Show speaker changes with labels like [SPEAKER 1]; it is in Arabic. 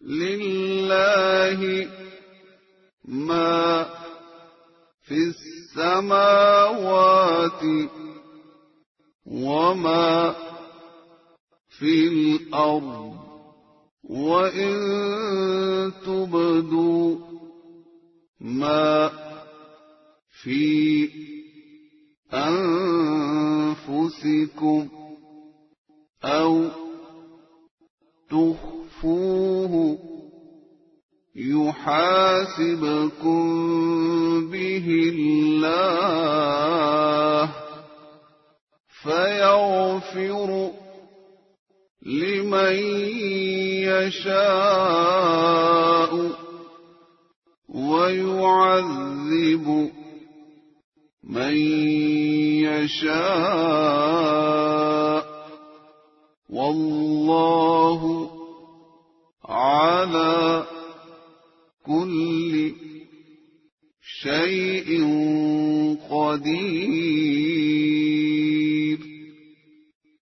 [SPEAKER 1] لله ما في السماوات وما في الأرض وإن تبدوا ما في أنفسكم أو تخفوه يحاسبكم به الله فيغفر لمن يشاء ويعذب من يشاء والله على كل شيء قدير.